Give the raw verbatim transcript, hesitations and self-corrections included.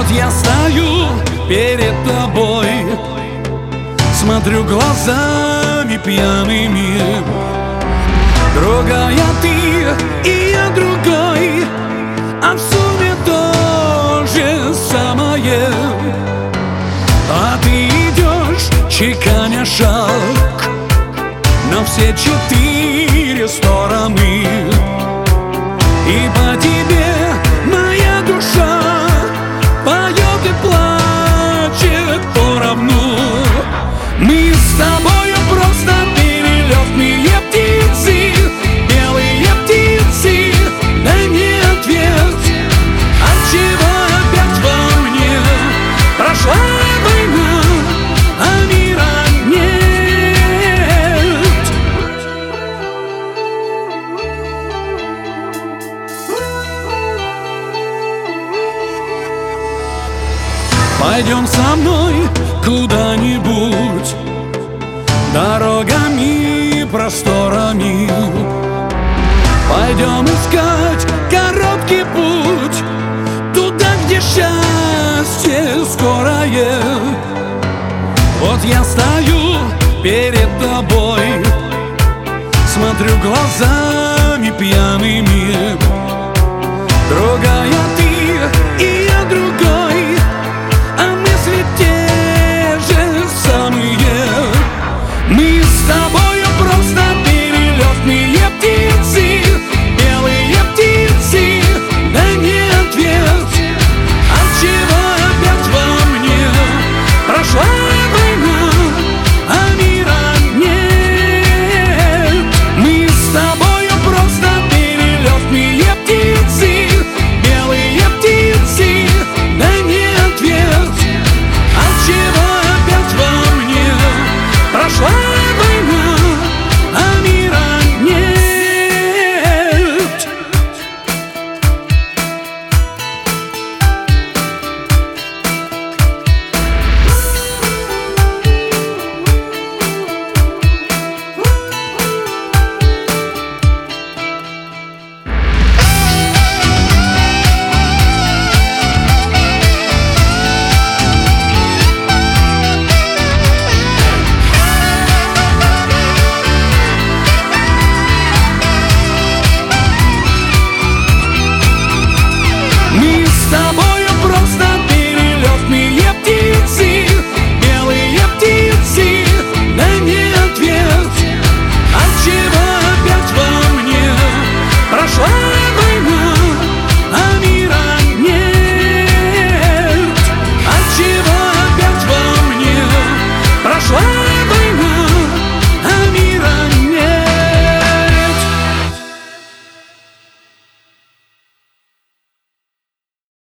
Вот я стою перед тобой, смотрю глазами пьяными. Другая ты и я другой, а в сумме то же самое. А ты идешь, чеканя шаг на все четыре стороны, и по тебе моя душа поет и плачет поровну. Мы с тобою просто перелетные птицы, белые птицы. Дай мне ответ, отчего опять во мне прошла война, а мира нет. Пойдем со мной куда-нибудь дорогами, просторами. Пойдем искать короткий путь туда, где счастье скорое. Вот я стою перед тобой, смотрю глазами пьяными. Другая ты